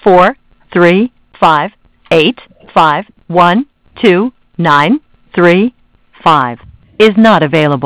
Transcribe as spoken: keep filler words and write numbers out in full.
four three five eight five one two nine three five is not available.